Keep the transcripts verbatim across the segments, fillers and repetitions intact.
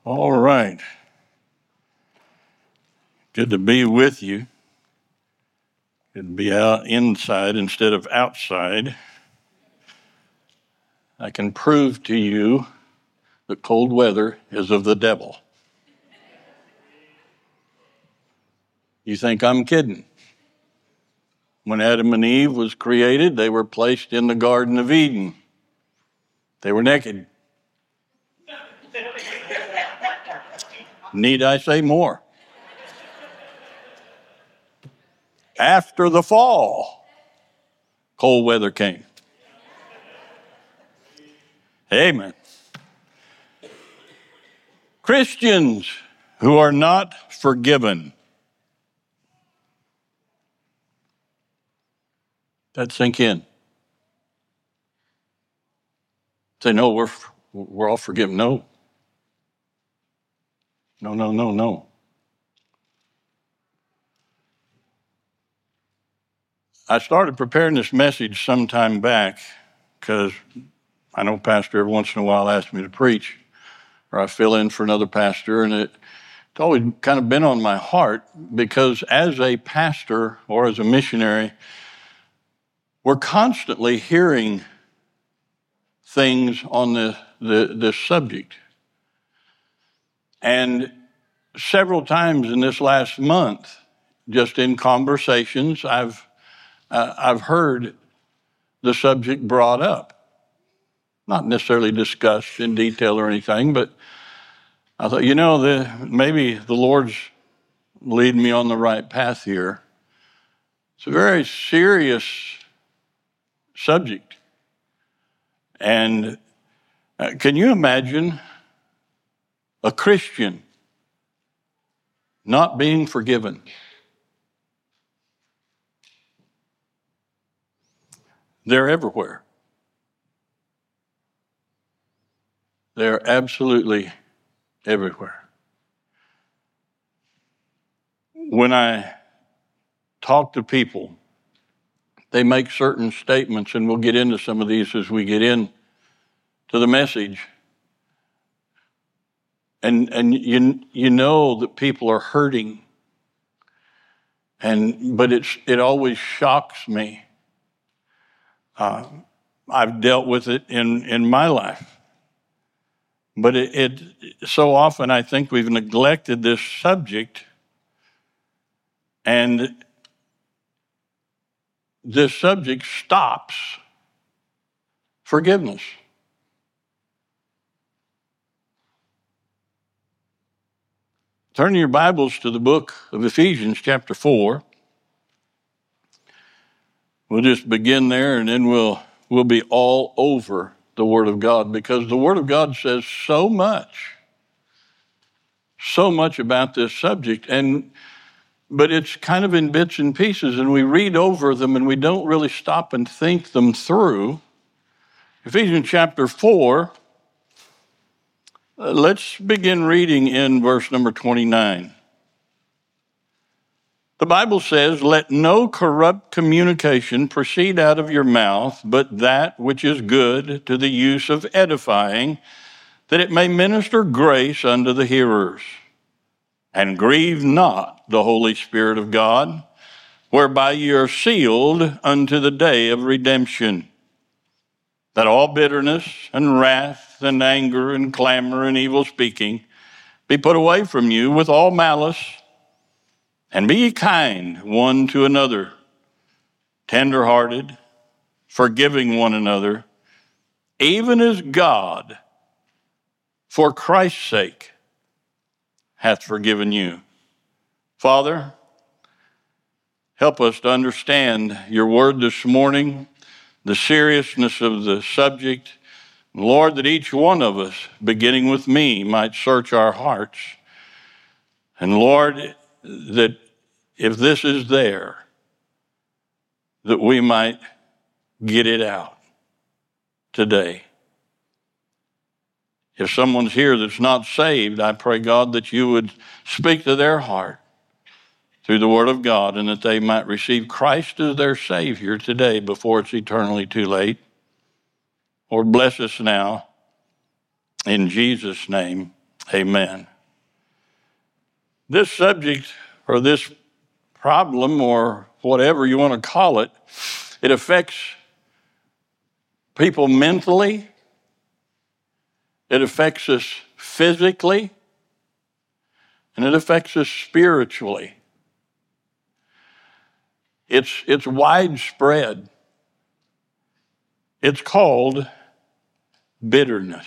All right. Good to be with you. Good to be out inside instead of outside. I can prove to you that cold weather is of the devil. You think I'm kidding? When Adam and Eve was created, they were placed in the Garden of Eden. They were naked. Need I say more? After the fall, cold weather came. Amen. Christians who are not forgiven. That sink in. Say, no, we're we're all forgiven. No. No, no, no, no. I started preparing this message some time back because I know pastor every once in a while asks me to preach, or I fill in for another pastor, and it, it's always kind of been on my heart because as a pastor or as a missionary, we're constantly hearing things on the, the this subject. And several times in this last month, just in conversations, I've uh, I've heard the subject brought up. Not necessarily discussed in detail or anything, but I thought, you know, the, maybe the Lord's leading me on the right path here. It's a very serious subject. And uh, can you imagine a Christian not being forgiven? They're everywhere. They're absolutely everywhere. When I talk to people, they make certain statements, and we'll get into some of these as we get in to the message. And and you you know that people are hurting, and but it's it always shocks me. Uh, I've dealt with it in, in my life. But it, it so often I think we've neglected this subject, and this subject stops forgiveness. Turn your Bibles to the book of Ephesians chapter four. We'll just begin there, and then we'll we'll be all over the Word of God, because the Word of God says so much, so much about this subject, and but it's kind of in bits and pieces, and we read over them, and we don't really stop and think them through. Ephesians chapter four, uh, let's begin reading in verse number twenty-nine. The Bible says, "Let no corrupt communication proceed out of your mouth, but that which is good to the use of edifying, that it may minister grace unto the hearers. And grieve not the Holy Spirit of God, whereby ye are sealed unto the day of redemption. That all bitterness and wrath and anger and clamor and evil speaking be put away from you with all malice. And be ye kind one to another, tender-hearted, forgiving one another, even as God, for Christ's sake, hath forgiven you." Father, help us to understand your word this morning, the seriousness of the subject. Lord, that each one of us, beginning with me, might search our hearts. And Lord, that if this is there, that we might get it out today. If someone's here that's not saved, I pray, God, that you would speak to their heart through the Word of God, and that they might receive Christ as their Savior today before it's eternally too late. Lord, bless us now. In Jesus' name, Amen. This subject or this problem or whatever you want to call it, it affects people mentally. It affects us physically. And it affects us spiritually. It's, it's widespread. It's called bitterness.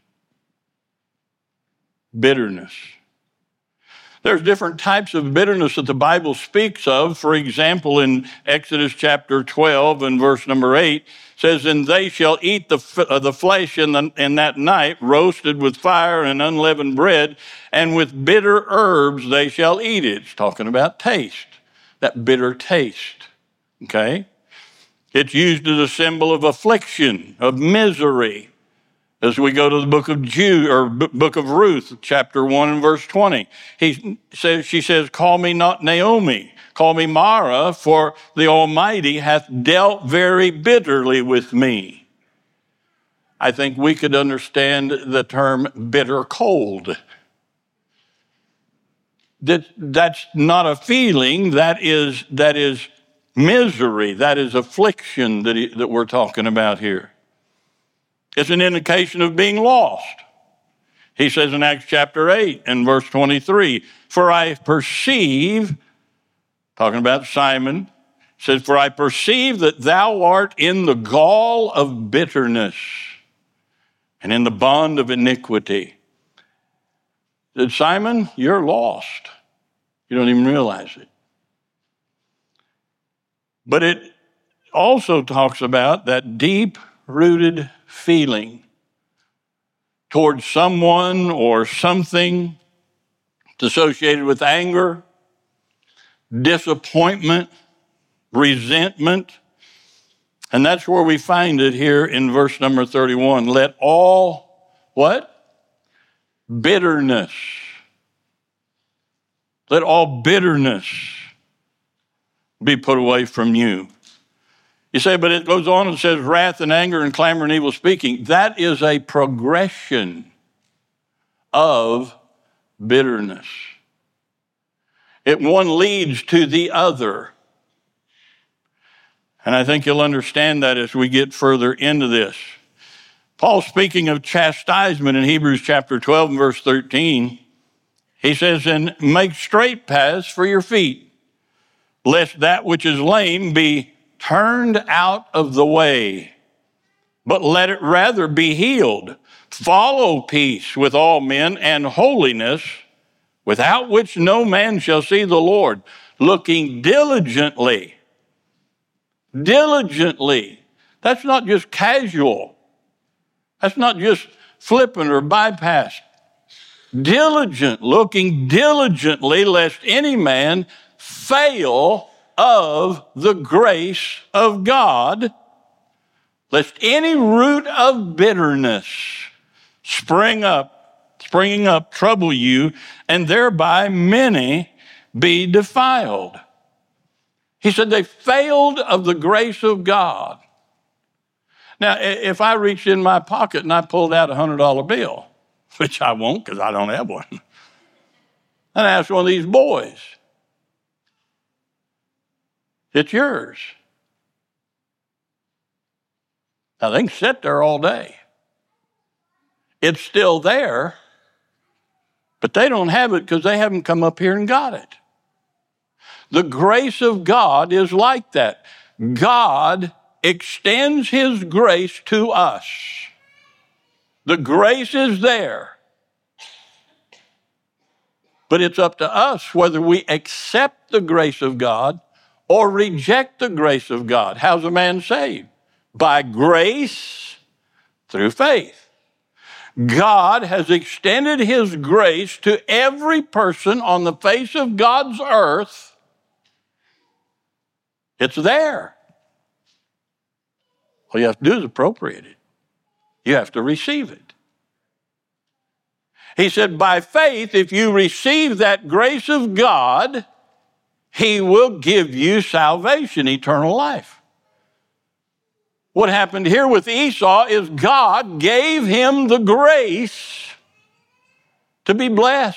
Bitterness. There's different types of bitterness that the Bible speaks of. For example, in Exodus chapter twelve and verse number eight, says, "And they shall eat the, f- uh, the flesh in, the, in that night, roasted with fire and unleavened bread, and with bitter herbs they shall eat it." It's talking about taste, that bitter taste, okay? It's used as a symbol of affliction, of misery. As we go to the book of Jude or book of Ruth, chapter one and verse twenty, he says, she says, "Call me not Naomi, call me Mara, for the Almighty hath dealt very bitterly with me." I think we could understand the term bitter cold. That, that's not a feeling, that is, that is misery, that is affliction that, he, that we're talking about here. It's an indication of being lost. He says in Acts chapter eight and verse twenty-three, "For I perceive," talking about Simon, says, "For I perceive that thou art in the gall of bitterness and in the bond of iniquity." Said, "Simon, you're lost. You don't even realize it." But it also talks about that deep-rooted feeling towards someone or something. It's associated with anger, disappointment, resentment. And that's where we find it here in verse number thirty-one. "Let all," what? "Bitterness. Let all bitterness be put away from you." You say, but it goes on and says, "Wrath and anger and clamor and evil speaking." That is a progression of bitterness. It one leads to the other. And I think you'll understand that as we get further into this. Paul, speaking of chastisement in Hebrews chapter twelve and verse thirteen, he says, "And make straight paths for your feet, lest that which is lame be turned out of the way, but let it rather be healed. Follow peace with all men and holiness, without which no man shall see the Lord, looking diligently." Diligently. That's not just casual. That's not just flippant or bypassed. Diligent, looking diligently, lest any man fail of the grace of God, lest any root of bitterness spring up, springing up, trouble you, and thereby many be defiled. He said they failed of the grace of God. Now, if I reached in my pocket and I pulled out a one hundred dollar bill, which I won't because I don't have one, and I asked one of these boys, "It's yours." Now, they can sit there all day. It's still there, but they don't have it because they haven't come up here and got it. The grace of God is like that. God extends his grace to us. The grace is there. But it's up to us whether we accept the grace of God or reject the grace of God. How's a man saved? By grace through faith. God has extended his grace to every person on the face of God's earth. It's there. All you have to do is appropriate it. You have to receive it. He said, by faith, if you receive that grace of God, he will give you salvation, eternal life. What happened here with Esau is God gave him the grace to to be blessed.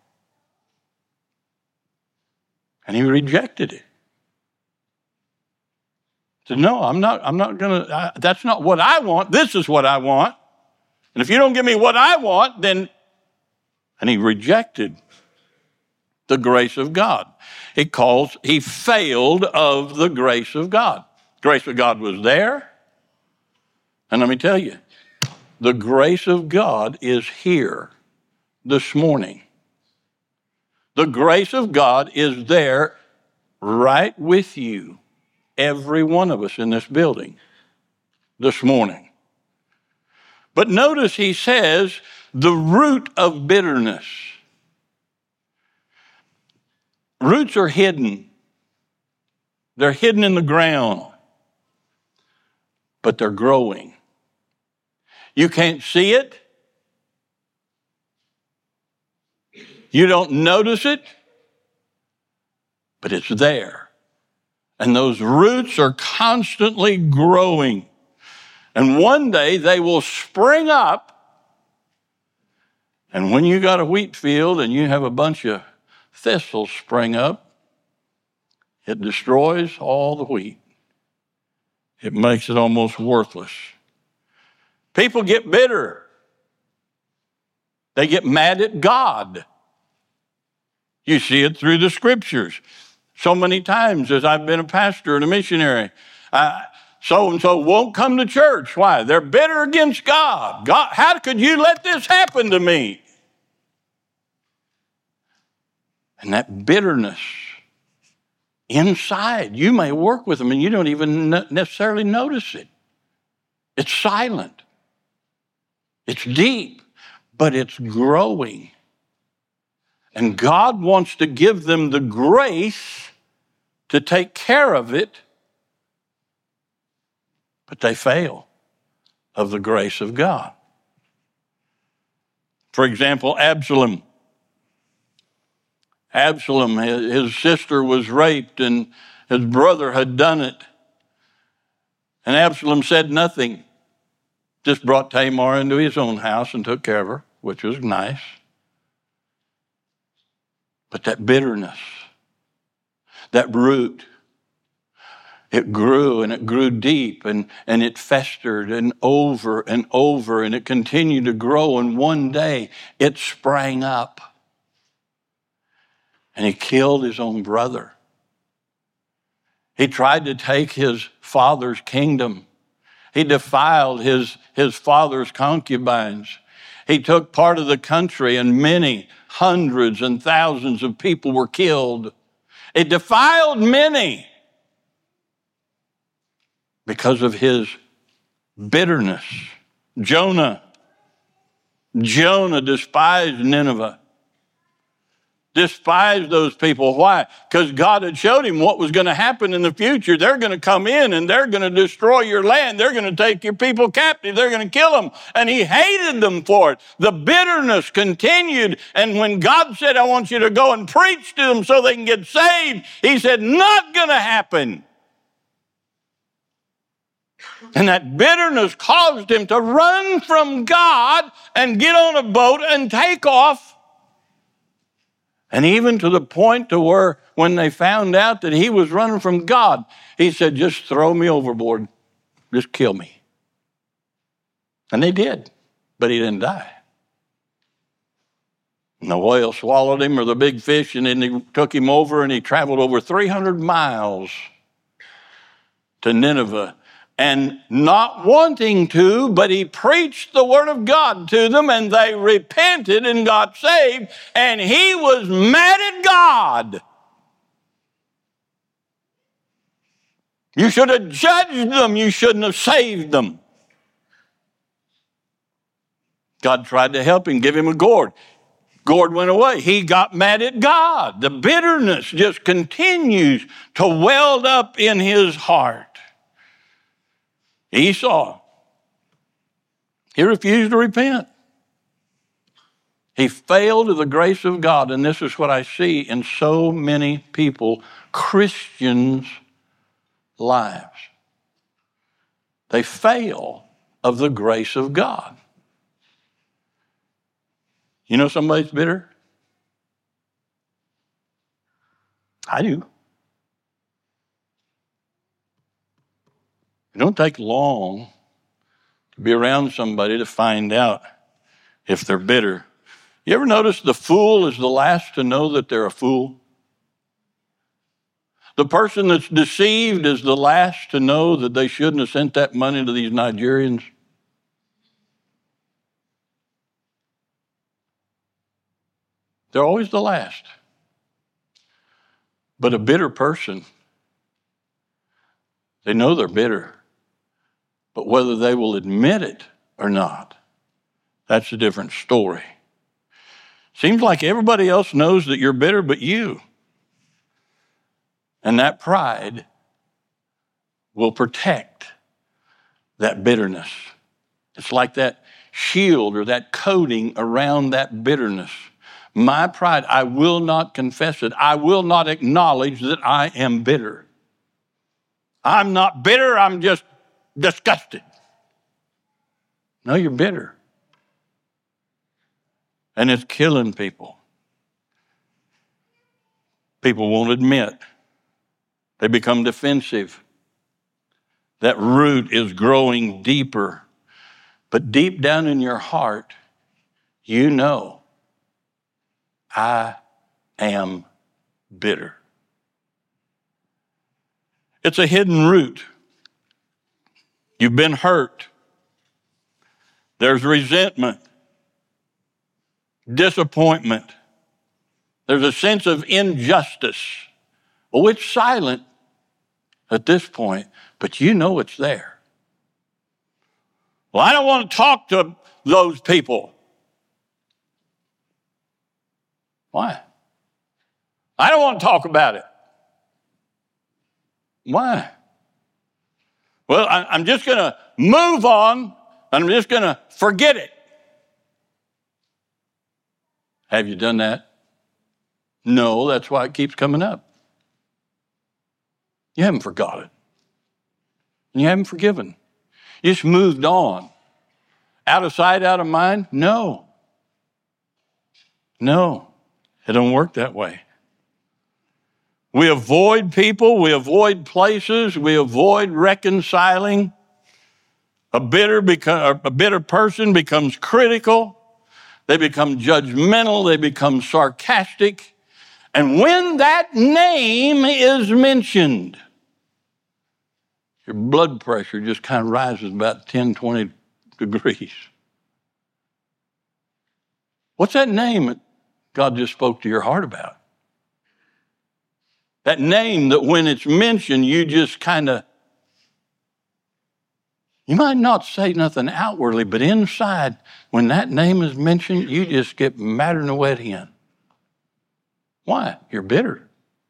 And he rejected it. He said, no, I'm not, I'm not going to, that's not what I want. This is what I want. And if you don't give me what I want, then, and he rejected the grace of God. He calls, he failed of the grace of God. Grace of God was there. And let me tell you, the grace of God is here this morning. The grace of God is there right with you, every one of us in this building this morning. But notice he says the root of bitterness. Roots are hidden. They're hidden in the ground, but they're growing. You can't see it. You don't notice it, but it's there. And those roots are constantly growing. And one day they will spring up. And when you got a wheat field and you have a bunch of thistles spring up, it destroys all the wheat. It makes it almost worthless. People get bitter. They get mad at God. You see it through the scriptures. So many times as I've been a pastor and a missionary, uh, so-and-so won't come to church. Why? They're bitter against God. God, how could you let this happen to me? And that bitterness inside, you may work with them and you don't even necessarily notice it. It's silent. It's deep, but it's growing. And God wants to give them the grace to take care of it, but they fail of the grace of God. For example, Absalom. Absalom, his sister was raped and his brother had done it. And Absalom said nothing. Just brought Tamar into his own house and took care of her, which was nice. But that bitterness, that root, it grew and it grew deep and, and it festered and over and over and it continued to grow. And one day it sprang up and he killed his own brother. He tried to take his father's kingdom. He defiled his, his father's concubines. He took part of the country and many hundreds and thousands of people were killed. It defiled many because of his bitterness. Jonah. Jonah despised Nineveh. Despised those people. Why? Because God had showed him what was going to happen in the future. They're going to come in and they're going to destroy your land. They're going to take your people captive. They're going to kill them. And he hated them for it. The bitterness continued. And when God said, I want you to go and preach to them so they can get saved, he said, not going to happen. And that bitterness caused him to run from God and get on a boat and take off. And even to the point to where when they found out that he was running from God, he said, just throw me overboard. Just kill me. And they did, but he didn't die. And the whale swallowed him, or the big fish, and then he took him over and he traveled over three hundred miles to Nineveh. And not wanting to, but he preached the word of God to them and they repented and got saved. And he was mad at God. You should have judged them. You shouldn't have saved them. God tried to help him, give him a gourd. Gourd went away. He got mad at God. The bitterness just continues to weld up in his heart. Esau, he refused to repent. He failed of the grace of God, and this is what I see in so many people, Christians' lives. They fail of the grace of God. You know somebody's bitter? I do. It don't take long to be around somebody to find out if they're bitter. You ever notice the fool is the last to know that they're a fool? The person that's deceived is the last to know that they shouldn't have sent that money to these Nigerians. They're always the last. But a bitter person, they know they're bitter. But whether they will admit it or not, that's a different story. Seems like everybody else knows that you're bitter but you. And that pride will protect that bitterness. It's like that shield or that coating around that bitterness. My pride, I will not confess it. I will not acknowledge that I am bitter. I'm not bitter, I'm just disgusted. No, you're bitter. And it's killing people. People won't admit. They become defensive. That root is growing deeper. But deep down in your heart, you know, I am bitter. It's a hidden root. You've been hurt. There's resentment, disappointment. There's a sense of injustice. Oh, it's silent at this point, but you know it's there. Well, I don't want to talk to those people. Why? I don't want to talk about it. Why? Well, I, I'm just going to move on. I'm just going to forget it. Have you done that? No, that's why it keeps coming up. You haven't forgot it. And you haven't forgiven. You just moved on. Out of sight, out of mind? No. No. It don't work that way. We avoid people. We avoid places. We avoid reconciling. A bitter, beco- a bitter person becomes critical. They become judgmental. They become sarcastic. And when that name is mentioned, your blood pressure just kind of rises about ten, twenty degrees. What's that name that God just spoke to your heart about? That name that when it's mentioned, you just kind of, you might not say nothing outwardly, but inside, when that name is mentioned, you just get madder than a wet hen. Why? You're bitter.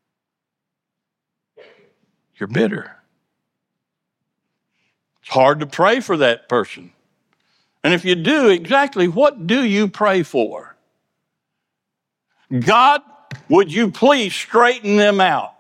You're bitter. It's hard to pray for that person. And if you do, exactly what do you pray for? God, would you please straighten them out?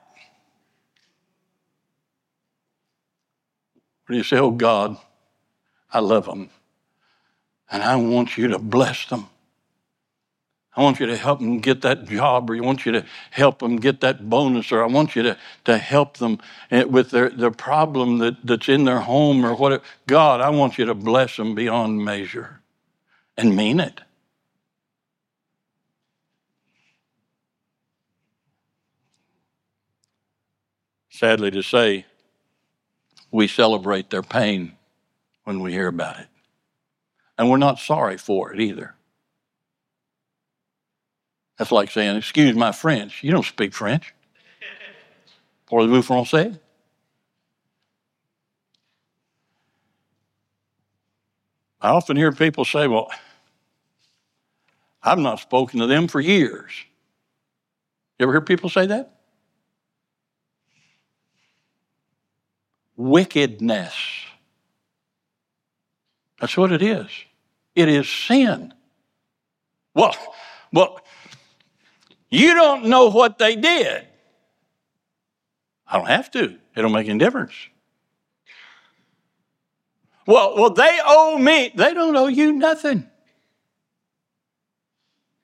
Or do you say, oh God, I love them, and I want you to bless them. I want you to help them get that job, or I want you to help them get that bonus, or I want you to, to help them with their, their problem that, that's in their home or whatever. God, I want you to bless them beyond measure, and mean it. Sadly to say, we celebrate their pain when we hear about it. And we're not sorry for it either. That's like saying, excuse my French. You don't speak French. Parlez-vous français? I often hear people say, well, I've not spoken to them for years. You ever hear people say that? Wickedness. That's what it is. It is sin. Well, well, you don't know what they did. I don't have to. It don't make any difference. Well, well, they owe me. They don't owe you nothing.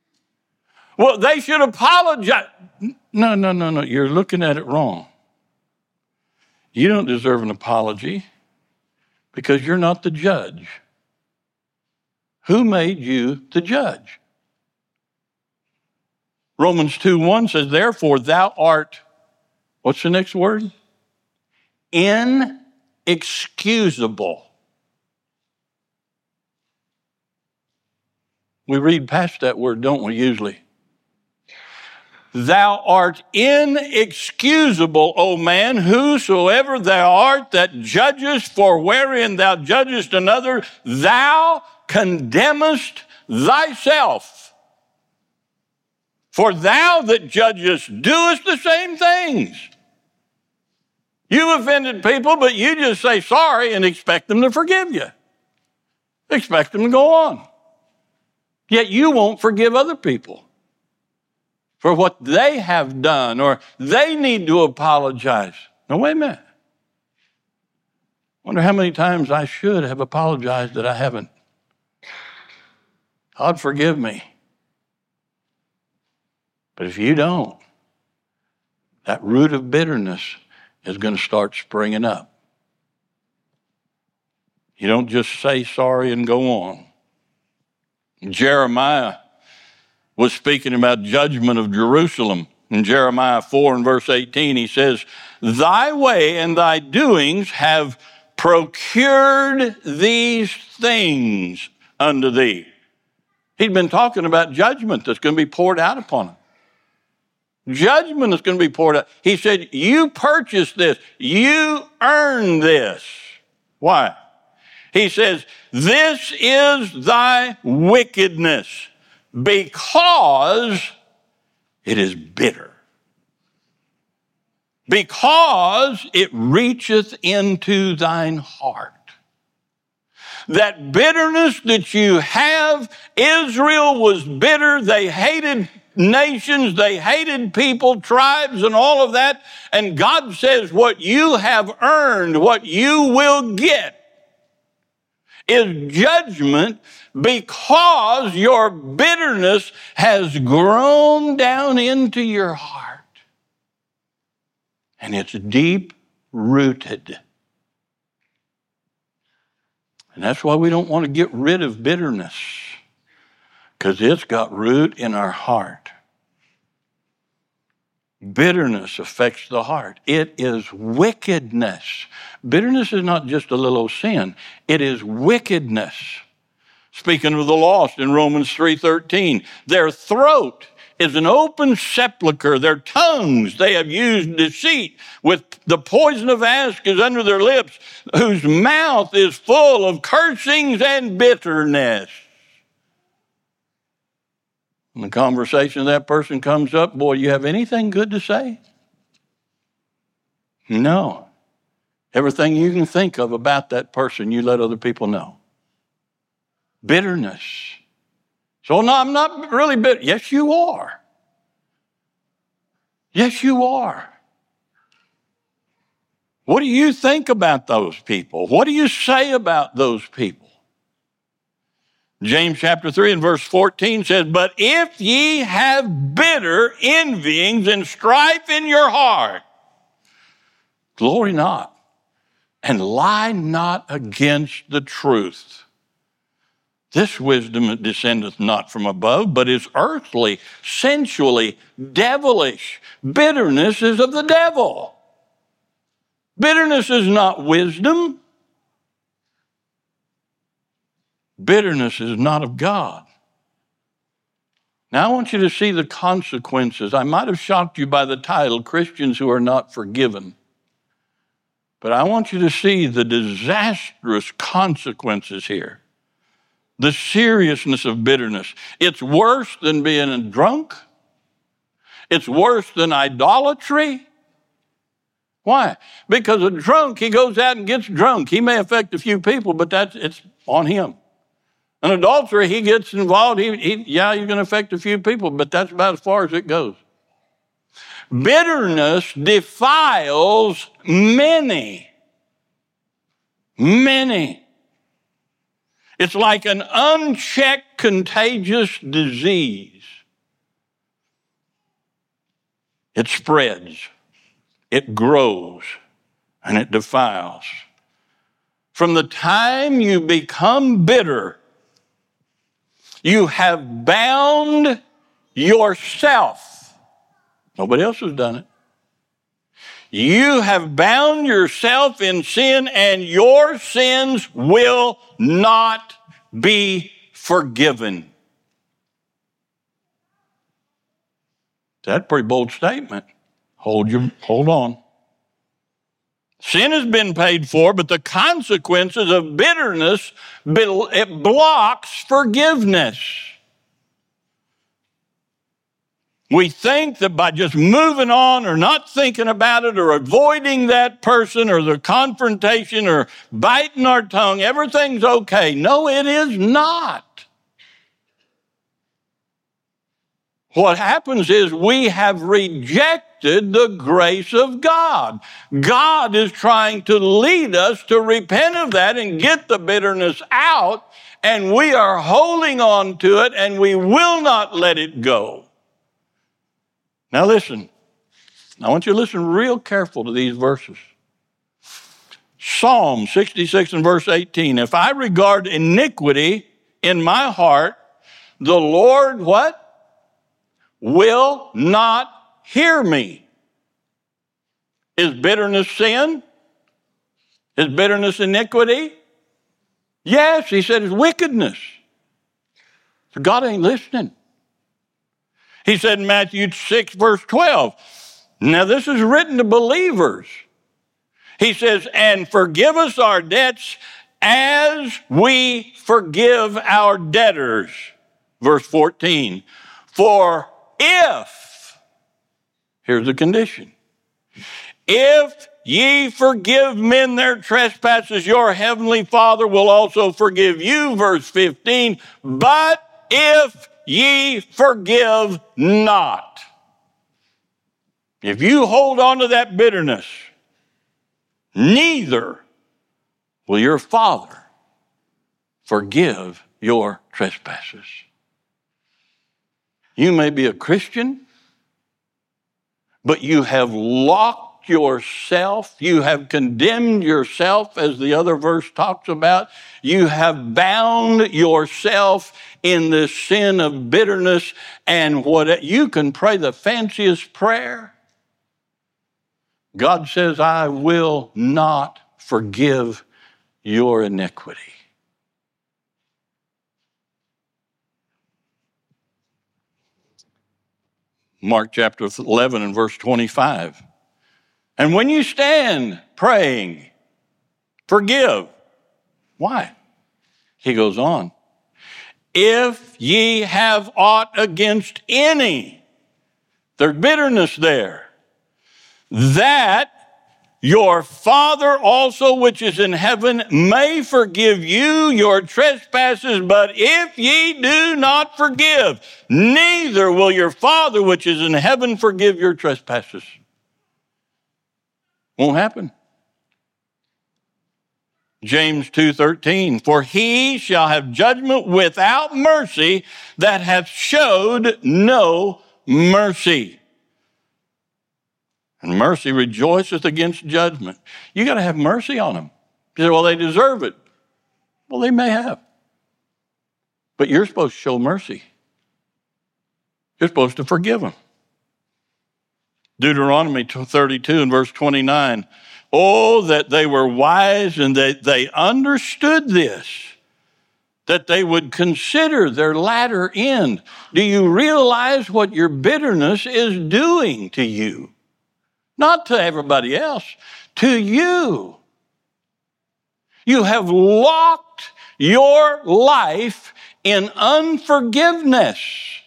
Well, they should apologize. No, no, no, no. You're looking at it wrong. You don't deserve an apology because you're not the judge. Who made you the judge? Romans two one says, therefore thou art, what's the next word? Inexcusable. We read past that word, don't we, usually? Thou art inexcusable, O man, whosoever thou art that judgest, for wherein thou judgest another, thou condemnest thyself. For thou that judgest doest the same things. You've offended people, but you just say sorry and expect them to forgive you. Expect them to go on. Yet you won't forgive other people for what they have done, or they need to apologize. Now, wait a minute. Wonder how many times I should have apologized that I haven't. God forgive me. But if you don't, that root of bitterness is going to start springing up. You don't just say sorry and go on. Jeremiah was speaking about judgment of Jerusalem. In Jeremiah four and verse eighteen, he says, thy way and thy doings have procured these things unto thee. He'd been talking about judgment that's going to be poured out upon him. Judgment is going to be poured out. He said, you purchased this. You earned this. Why? He says, this is thy wickedness, because it is bitter. Because it reacheth into thine heart. That bitterness that you have, Israel was bitter. They hated nations, they hated people, tribes, and all of that. And God says, what you have earned, what you will get, is judgment, because your bitterness has grown down into your heart. And it's deep rooted. And that's why we don't want to get rid of bitterness, because it's got root in our heart. Bitterness affects the heart. It is wickedness. Bitterness is not just a little sin. It is wickedness. Speaking of the lost in Romans three thirteen, their throat is an open sepulchre. Their tongues, they have used deceit. With the poison of asp is under their lips, whose mouth is full of cursings and bitterness. When the conversation of that person comes up, boy, you have anything good to say? No. Everything you can think of about that person, you let other people know. Bitterness. So, no, I'm not really bitter. Yes, you are. Yes, you are. What do you think about those people? What do you say about those people? James chapter three and verse fourteen says, but if ye have bitter envyings and strife in your heart, glory not, and lie not against the truth. This wisdom descendeth not from above, but is earthly, sensually, devilish. Bitterness is of the devil. Bitterness is not wisdom. Bitterness is not of God. Now I want you to see the consequences. I might have shocked you by the title, Christians Who Are Not Forgiven. But I want you to see the disastrous consequences here. The seriousness of bitterness. It's worse than being a drunk. It's worse than idolatry. Why? Because a drunk, he goes out and gets drunk. He may affect a few people, but that's it's on him. An adulterer, he gets involved. He, he, yeah, you're going to affect a few people, but that's about as far as it goes. Bitterness defiles many. Many. It's like an unchecked contagious disease it spreads, it grows, and it defiles. From the time you become bitter, you have bound yourself. Nobody else has done it. You have bound yourself in sin, and your sins will not be forgiven. That's a pretty bold statement. Hold your, hold on. Sin has been paid for, but the consequences of bitterness, it blocks forgiveness. We think that by just moving on or not thinking about it or avoiding that person or the confrontation or biting our tongue, everything's okay. No, it is not. What happens is we have rejected the grace of God. God is trying to lead us to repent of that and get the bitterness out, and we are holding on to it, and we will not let it go. Now listen, I want you to listen real careful to these verses. Psalm sixty-six and verse eighteen, if I regard iniquity in my heart, the Lord, what? Will not hear me. Is bitterness sin? Is bitterness iniquity? Yes, he said it's wickedness. So God ain't listening. He said in Matthew six, verse twelve, now this is written to believers. He says, and forgive us our debts as we forgive our debtors. Verse fourteen, for if, here's the condition, if ye forgive men their trespasses, your heavenly Father will also forgive you. Verse fifteen, but if ye forgive not. If you hold on to that bitterness, neither will your Father forgive your trespasses. You may be a Christian, but you have locked yourself, you have condemned yourself, as the other verse talks about. You have bound yourself in this sin of bitterness, and what you can pray the fanciest prayer. God says, I will not forgive your iniquity. Mark chapter eleven and verse twenty-five. And when you stand praying, forgive. Why? He goes on. If ye have aught against any, there's bitterness there, that your Father also which is in heaven may forgive you your trespasses, but if ye do not forgive, neither will your Father which is in heaven forgive your trespasses. Won't happen. James two thirteen, for he shall have judgment without mercy that hath showed no mercy. And mercy rejoiceth against judgment. You got to have mercy on them. You say, well, they deserve it. Well, they may have. But you're supposed to show mercy. You're supposed to forgive them. Deuteronomy thirty-two and verse twenty-nine. Oh, that they were wise and that they understood this, that they would consider their latter end. Do you realize what your bitterness is doing to you? Not to everybody else, to you. You have locked your life in unforgiveness.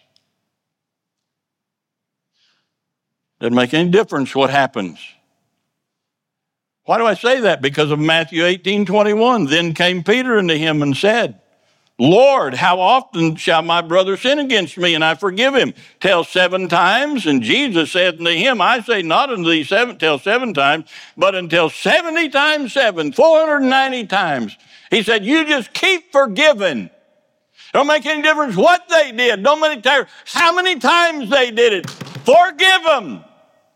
Doesn't make any difference what happens. Why do I say that? Because of Matthew eighteen twenty-one. Then came Peter unto him and said, Lord, how often shall my brother sin against me, and I forgive him? Till seven times? And Jesus said unto him, I say not unto thee seven, till seven times, but until seventy times seven, four hundred ninety times. He said, you just keep forgiving. Don't make any difference what they did. Don't make any difference how many times they did it. Forgive them.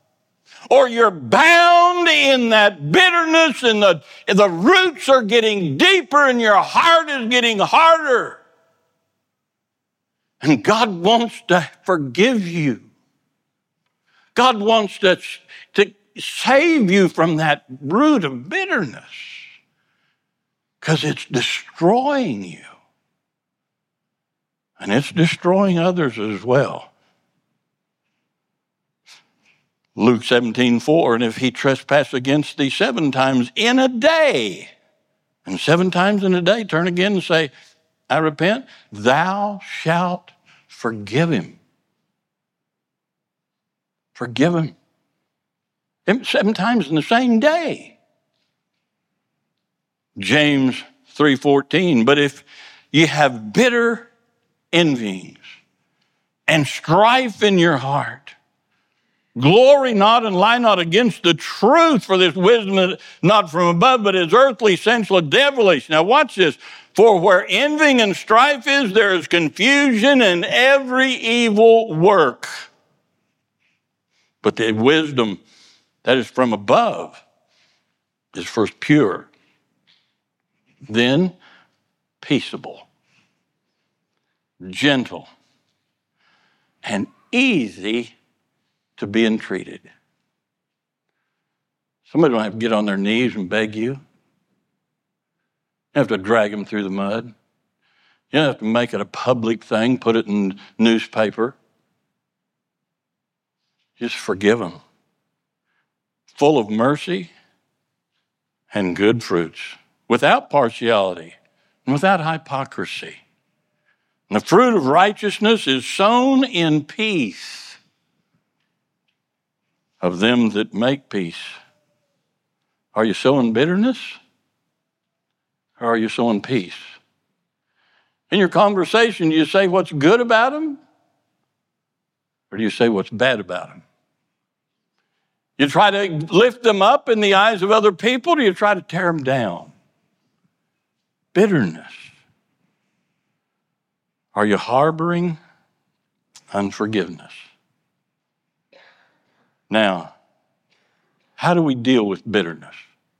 or you're bound in that bitterness, and the, the roots are getting deeper and your heart is getting harder. And God wants to forgive you. God wants to, to save you from that root of bitterness because it's destroying you. And it's destroying others as well. Luke seventeen four, and if he trespass against thee seven times in a day, and seven times in a day, turn again and say, I repent, thou shalt forgive him. Forgive him. Seven times in the same day. James three fourteen, but if ye have bitter envyings and strife in your heart, glory not and lie not against the truth, for this wisdom is not from above, but is earthly, sensual, devilish. Now watch this. For where envying and strife is, there is confusion and every evil work. But the wisdom that is from above is first pure, then peaceable, gentle, and easy to be entreated. Somebody don't have to get on their knees and beg you. You don't have to drag them through the mud. You don't have to make it a public thing, put it in newspaper. Just forgive them. Full of mercy and good fruits, without partiality and without hypocrisy. And the fruit of righteousness is sown in peace of them that make peace. Are you sowing bitterness? Or are you sowing peace? In your conversation, do you say what's good about them? Or do you say what's bad about them? You try to lift them up in the eyes of other people, or do you try to tear them down? Bitterness. Are you harboring unforgiveness? Now, how do we deal with bitterness?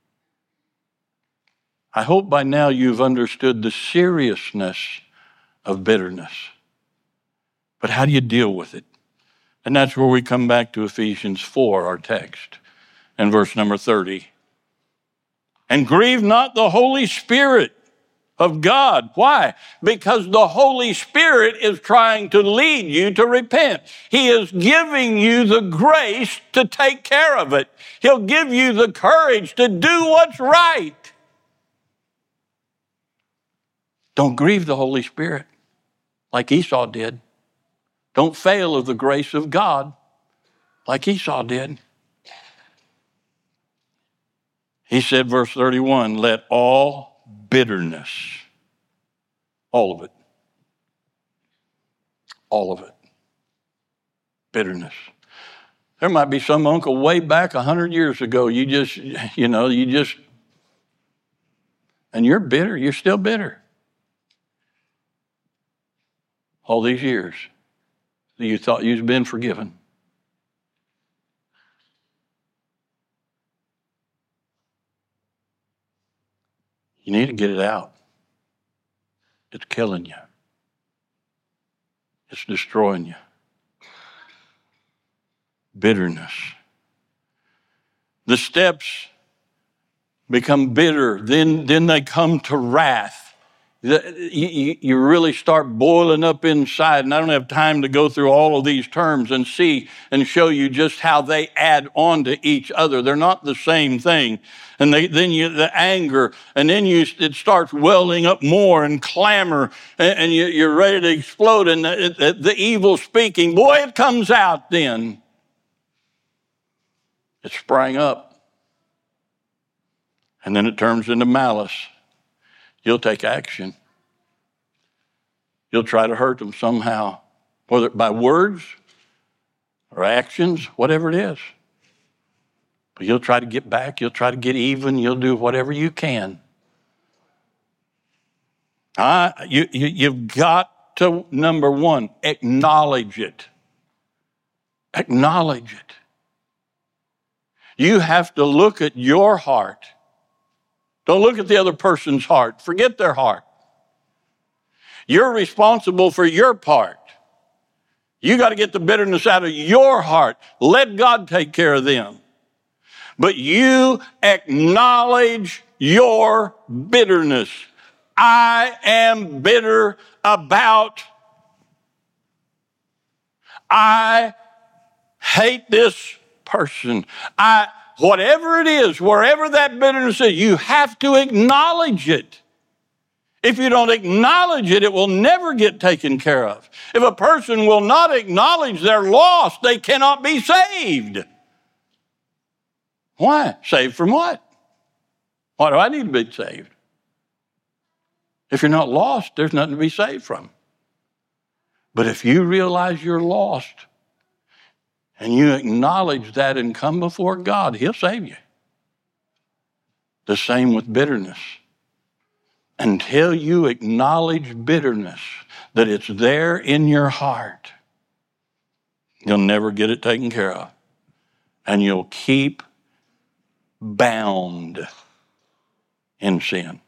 I hope by now you've understood the seriousness of bitterness. But how do you deal with it? And that's where we come back to Ephesians four, our text, and verse number thirty. And grieve not the Holy Spirit of God. Why? Because the Holy Spirit is trying to lead you to repent. He is giving you the grace to take care of it. He'll give you the courage to do what's right. Don't grieve the Holy Spirit like Esau did. Don't fail of the grace of God like Esau did. He said, verse thirty-one, let all bitterness, all of it, all of it, bitterness. There might be some uncle way back a hundred years ago. You just, you know, you just, and you're bitter. You're still bitter. All these years that you thought you'd been forgiven. You need to get it out. It's killing you. It's destroying you. Bitterness. The steps become bitter. Then, then they come to wrath. You, you really start boiling up inside, and I don't have time to go through all of these terms and see and show you just how they add on to each other. They're not the same thing. And they, then you, the anger, and then you, it starts welling up more and clamor, and, and you, you're ready to explode, and the, the, the evil speaking, boy, it comes out then. It sprang up, and then it turns into malice. You'll take action. You'll try to hurt them somehow, whether by words or actions, whatever it is. But you'll try to get back. You'll try to get even. You'll do whatever you can. Uh, you, you, you've got to, number one, acknowledge it. Acknowledge it. You have to look at your heart. Don't look at the other person's heart. Forget their heart. You're responsible for your part. You got to get the bitterness out of your heart. Let God take care of them. But you acknowledge your bitterness. I am bitter about. I hate this person. I, whatever it is, wherever that bitterness is, you have to acknowledge it. If you don't acknowledge it, it will never get taken care of. If a person will not acknowledge their loss, they cannot be saved. Why? Saved from what? Why do I need to be saved? If you're not lost, there's nothing to be saved from. But if you realize you're lost and you acknowledge that and come before God, He'll save you. The same with bitterness. Until you acknowledge bitterness, that it's there in your heart, you'll never get it taken care of. And you'll keep bound in sin.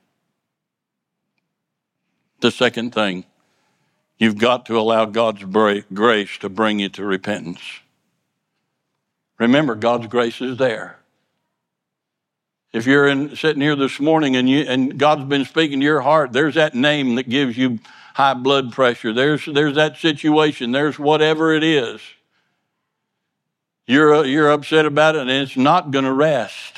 The second thing, you've got to allow God's grace to bring you to repentance. Remember, God's grace is there. If you're in, sitting here this morning and you and God's been speaking to your heart, there's that name that gives you high blood pressure. There's, there's that situation. There's whatever it is. You're, you're upset about it and it's not going to rest.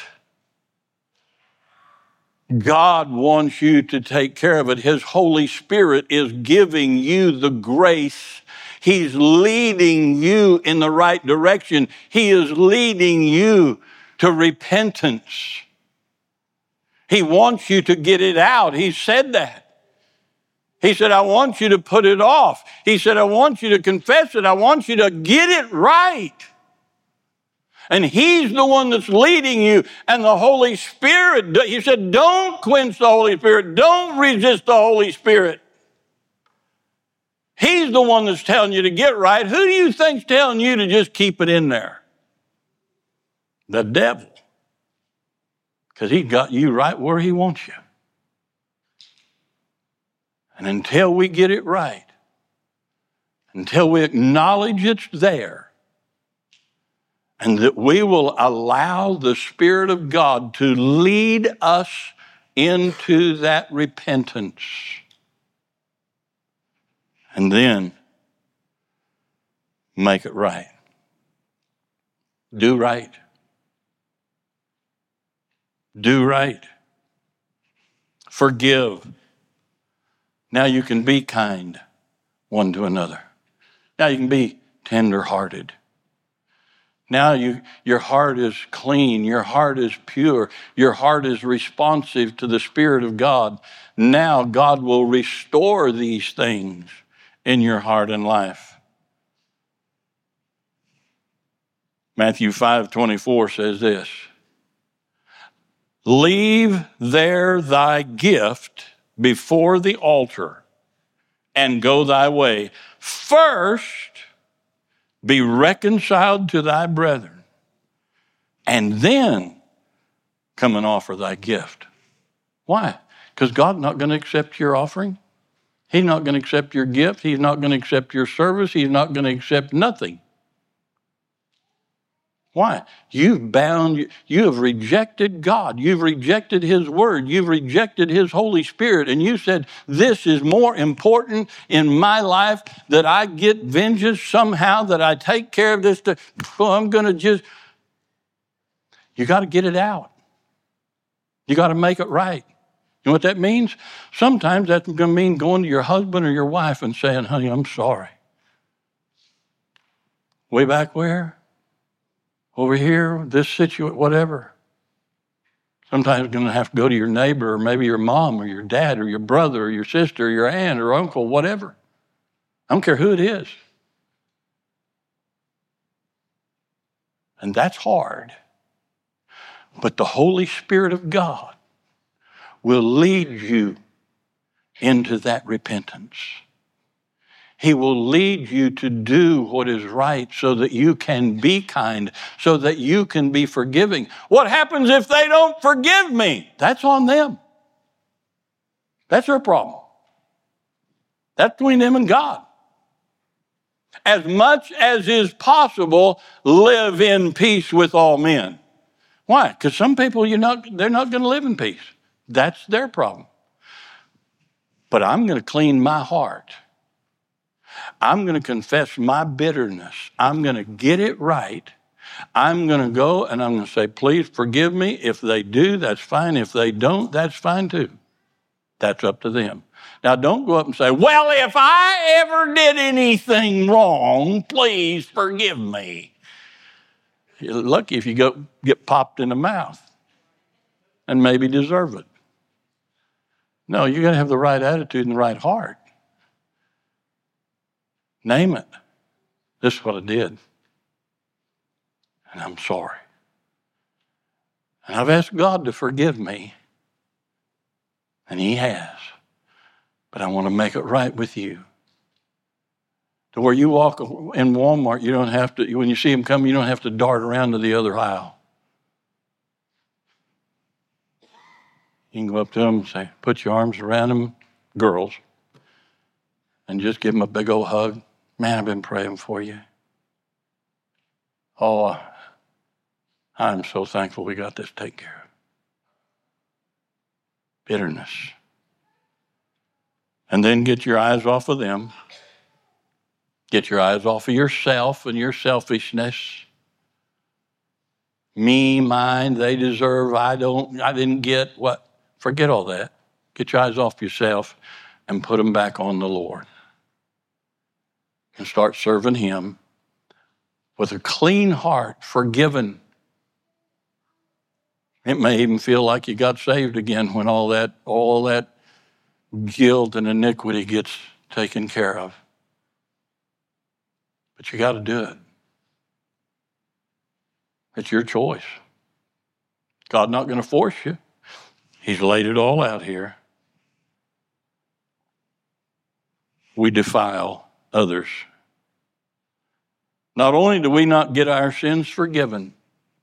God wants you to take care of it. His Holy Spirit is giving you the grace. He's leading you in the right direction. He is leading you to repentance. He wants you to get it out. He said that. He said, I want you to put it off. He said, I want you to confess it. I want you to get it right. And He's the one that's leading you. And the Holy Spirit, He said, don't quench the Holy Spirit. Don't resist the Holy Spirit. He's the one that's telling you to get right. Who do you think's telling you to just keep it in there? The devil. Because He's got you right where He wants you. And until we get it right, until we acknowledge it's there, and that we will allow the Spirit of God to lead us into that repentance. And then make it right. Do right. Do right. Forgive. Now you can be kind one to another. Now you can be tender-hearted. Now you, your heart is clean. Your heart is pure. Your heart is responsive to the Spirit of God. Now God will restore these things in your heart and life. Matthew five twenty-four says this, leave there thy gift before the altar and go thy way. First, be reconciled to thy brethren, and then come and offer thy gift. Why? Because God's not going to accept your offering. He's not going to accept your gift. He's not going to accept your service. He's not going to accept nothing. Why? You've bound, you have rejected God. You've rejected His Word. You've rejected His Holy Spirit. And you said, this is more important in my life, that I get vengeance somehow, that I take care of this. To, well, I'm going to just, you got to get it out. You got to make it right. You know what that means? Sometimes that's going to mean going to your husband or your wife and saying, honey, I'm sorry. Way back where? Over here, this situation, whatever. Sometimes you're going to have to go to your neighbor or maybe your mom or your dad or your brother or your sister or your aunt or uncle, whatever. I don't care who it is. And that's hard. But the Holy Spirit of God will lead you into that repentance. He will lead you to do what is right so that you can be kind, so that you can be forgiving. What happens if they don't forgive me? That's on them. That's their problem. That's between them and God. As much as is possible, live in peace with all men. Why? Because some people, you're not, they're not going to live in peace. That's their problem. But I'm going to clean my heart. I'm going to confess my bitterness. I'm going to get it right. I'm going to go and I'm going to say, please forgive me. If they do, that's fine. If they don't, that's fine too. That's up to them. Now, don't go up and say, well, if I ever did anything wrong, please forgive me. You're lucky if you go get popped in the mouth and maybe deserve it. No, you got to have the right attitude and the right heart. Name it. This is what I did. And I'm sorry. And I've asked God to forgive me. And He has. But I want to make it right with you. To where you walk in Walmart, you don't have to, when you see them come, you don't have to dart around to the other aisle. You can go up to them and say, put your arms around them, girls, and just give them a big old hug. Man, I've been praying for you. Oh, I'm so thankful we got this taken care of. Bitterness. And then get your eyes off of them. Get your eyes off of yourself and your selfishness. Me, mine, they deserve, I don't, I didn't get what. Forget all that. Get your eyes off yourself and put them back on the Lord. And start serving Him with a clean heart, forgiven. It may even feel like you got saved again when all that, all that guilt and iniquity gets taken care of. But you got to do it. It's your choice. God's not going to force you. He's laid it all out here. We defile others. Not only do we not get our sins forgiven,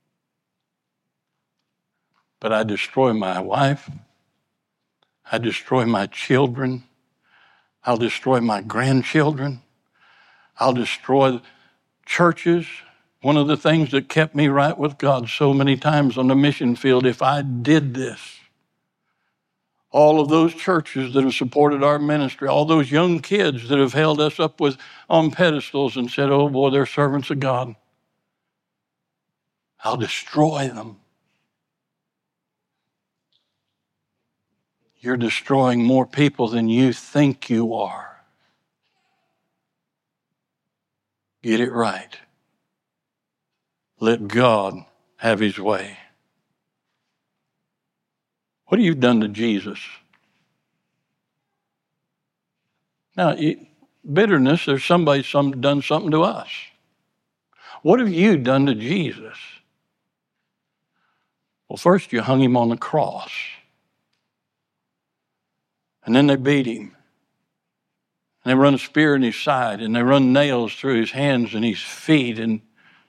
but I destroy my wife. I destroy my children. I'll destroy my grandchildren. I'll destroy churches. One of the things that kept me right with God so many times on the mission field, if I did this, all of those churches that have supported our ministry, all those young kids that have held us up with on pedestals and said, oh boy, they're servants of God, I'll destroy them. You're destroying more people than you think you are. Get it right. Let God have His way. What have you done to Jesus? Now, bitterness, there's somebody some done something to us. What have you done to Jesus? Well, first you hung Him on the cross. And then they beat Him. And they run a spear in His side, and they run nails through His hands and His feet, and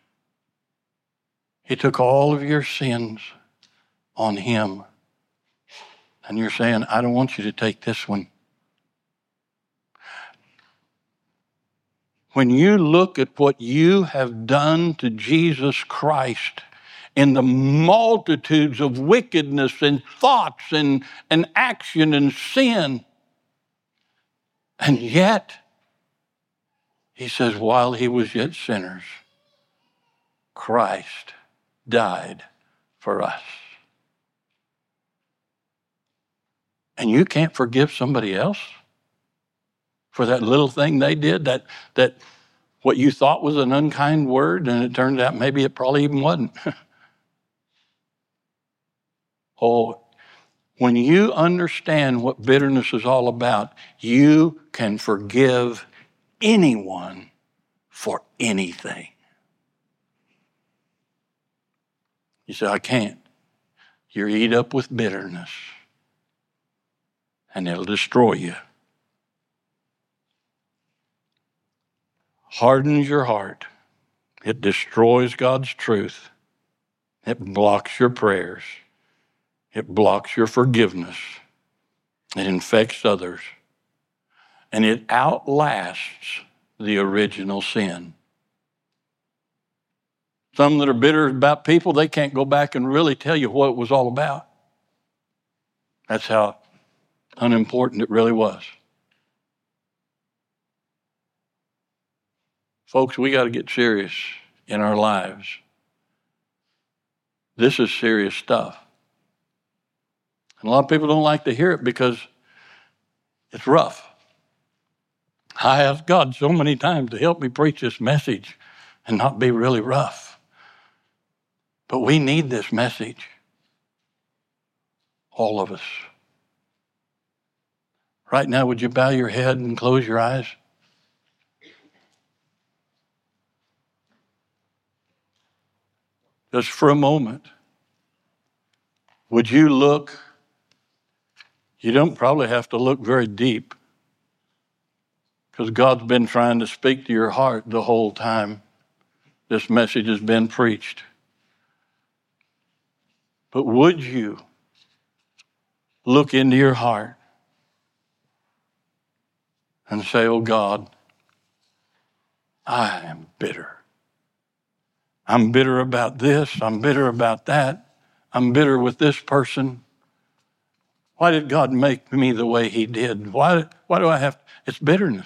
He took all of your sins on Him. And you're saying, I don't want you to take this one. When you look at what you have done to Jesus Christ in the multitudes of wickedness and thoughts and, and action and sin, and yet, He says, while He was yet sinners, Christ died for us. And you can't forgive somebody else for that little thing they did, that that what you thought was an unkind word, and it turned out maybe it probably even wasn't. Oh, when you understand what bitterness is all about, you can forgive anyone for anything. You say, I can't. You're eat up with bitterness, and it'll destroy you. hardens your heart. It destroys God's truth. It blocks your prayers. It blocks your forgiveness. It infects others. And it outlasts the original sin. Some that are bitter about people, they can't go back and really tell you what it was all about. That's how unimportant it really was. Folks, we got to get serious in our lives. This is serious stuff. And a lot of people don't like to hear it because it's rough. I asked God so many times to help me preach this message and not be really rough. But we need this message. All of us. Right now, would you bow your head and close your eyes? Just for a moment. Would you look? You don't probably have to look very deep because God's been trying to speak to your heart the whole time this message has been preached. But would you look into your heart and say, oh God, I am bitter. I'm bitter about this. I'm bitter about that. I'm bitter with this person. Why did God make me the way he did? Why, why do I have, it's bitterness.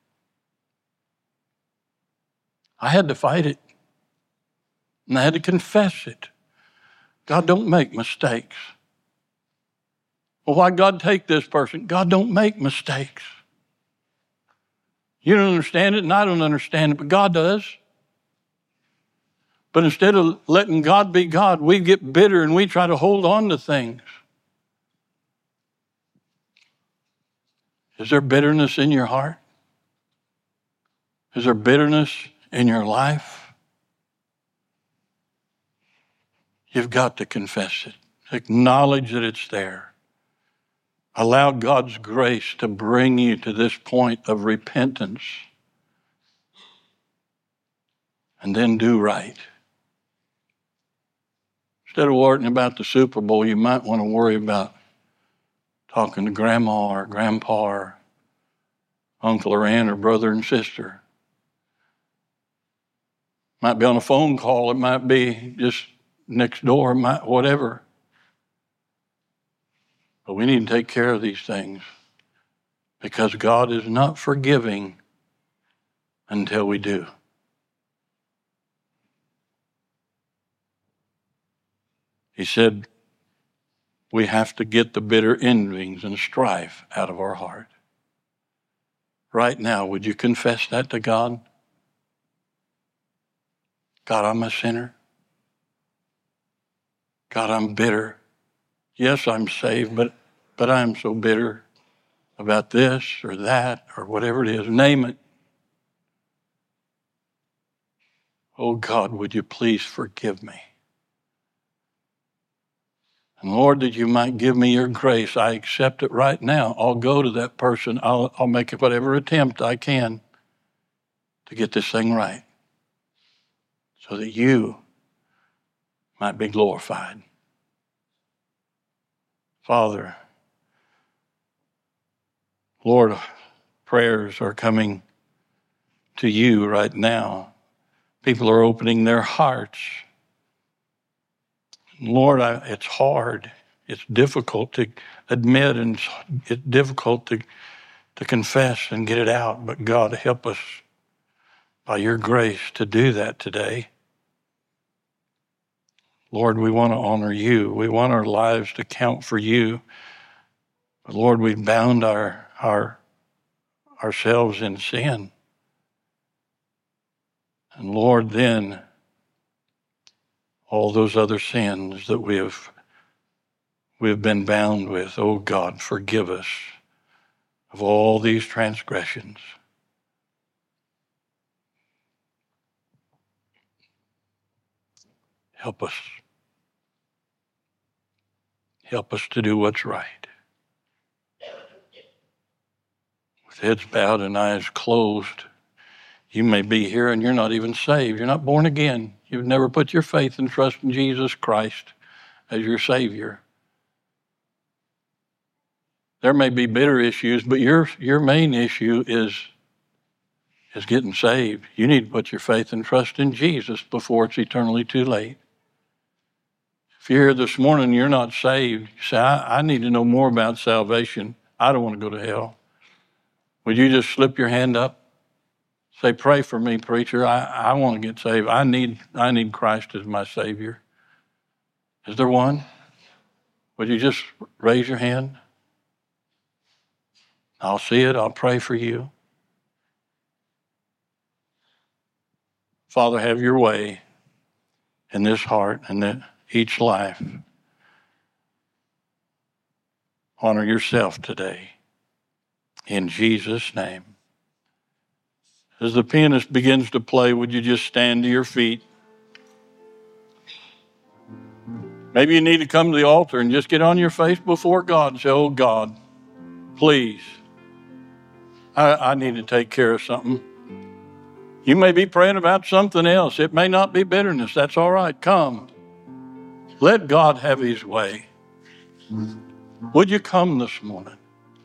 I had to fight it. And I had to confess it. God don't make mistakes. Well, why God take this person? God don't make mistakes. You don't understand it, and I don't understand it, but God does. But instead of letting God be God, we get bitter and we try to hold on to things. Is there bitterness in your heart? Is there bitterness in your life? You've got to confess it. Acknowledge that it's there. Allow God's grace to bring you to this point of repentance. And then do right. Instead of worrying about the Super Bowl, you might want to worry about talking to grandma or grandpa or uncle or aunt or brother and sister. Might be on a phone call. It might be just next door, might, whatever. But we need to take care of these things because God is not forgiving until we do. He said we have to get the bitter envyings and strife out of our heart. Right now, would you confess that to God? God, I'm a sinner. God, I'm bitter. Yes, I'm saved, but, but I'm so bitter about this or that or whatever it is. Name it. Oh God, would you please forgive me? And Lord, that you might give me your grace. I accept it right now. I'll go to that person. I'll, I'll make whatever attempt I can to get this thing right so that you might be glorified. Father, Lord, prayers are coming to you right now. People are opening their hearts. Lord, I, it's hard. It's difficult to admit and it's difficult to, to confess and get it out. But God, help us by your grace to do that today. Lord, we want to honor you. We want our lives to count for you. But Lord, we've bound our, our ourselves in sin. And Lord, then all those other sins that we have we have been bound with, oh God, forgive us of all these transgressions. Help us. Help us to do what's right. With heads bowed and eyes closed, You may be here and you're not even saved. You're not born again. You've never put your faith and trust in Jesus Christ as your Savior. There may be bitter issues, but your your main issue is, is getting saved. You need to put your faith and trust in Jesus before it's eternally too late. If you're here this morning and you're not saved, you say, I, I need to know more about salvation. I don't want to go to hell. Would you just slip your hand up? Say, pray for me, preacher. I, I want to get saved. I need I need Christ as my Savior. Is there one? Would you just raise your hand? I'll see it. I'll pray for you. Father, have your way in this heart and in each life. Honor yourself today. In Jesus' name. As the pianist begins to play, would you just stand to your feet? Maybe you need to come to the altar and just get on your face before God and say, oh God, please, I, I need to take care of something. You may be praying about something else. It may not be bitterness. That's all right. Come. Let God have his way. Would you come this morning?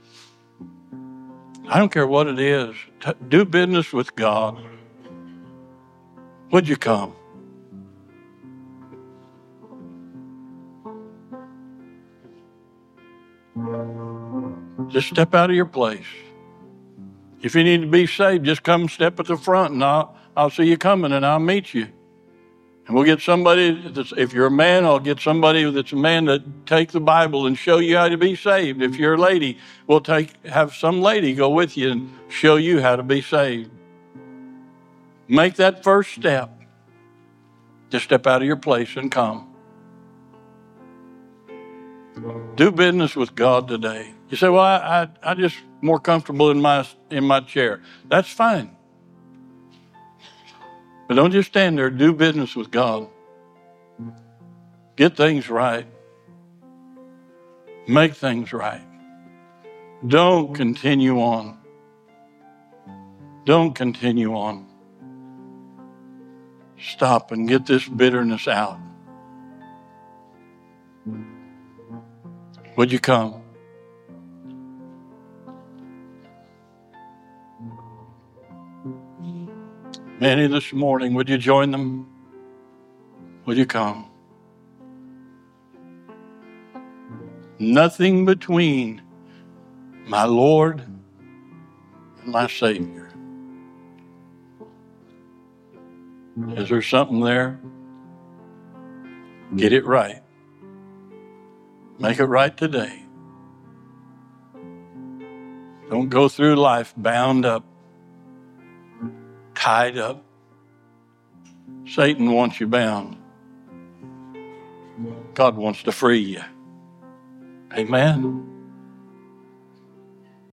I don't care what it is. T- do business with God. Would you come? Just step out of your place. If you need to be saved, just come step at the front and I'll, I'll see you coming and I'll meet you. And we'll get somebody, that's, if you're a man, I'll get somebody that's a man that take the Bible and show you how to be saved. If you're a lady, we'll take have some lady go with you and show you how to be saved. Make that first step. Just step out of your place and come. Do business with God today. You say, well, I, I, I just more comfortable in my in my chair. That's fine. But don't just stand there. Do business with God. Get things right. Make things right. Don't continue on. Don't continue on. Stop and get this bitterness out. Would you come? Many this morning, would you join them? Would you come? Nothing between my Lord and my Savior. Is there something there? Get it right. Make it right today. Don't go through life bound up, tied up. Satan wants you bound. God wants to free you. Amen.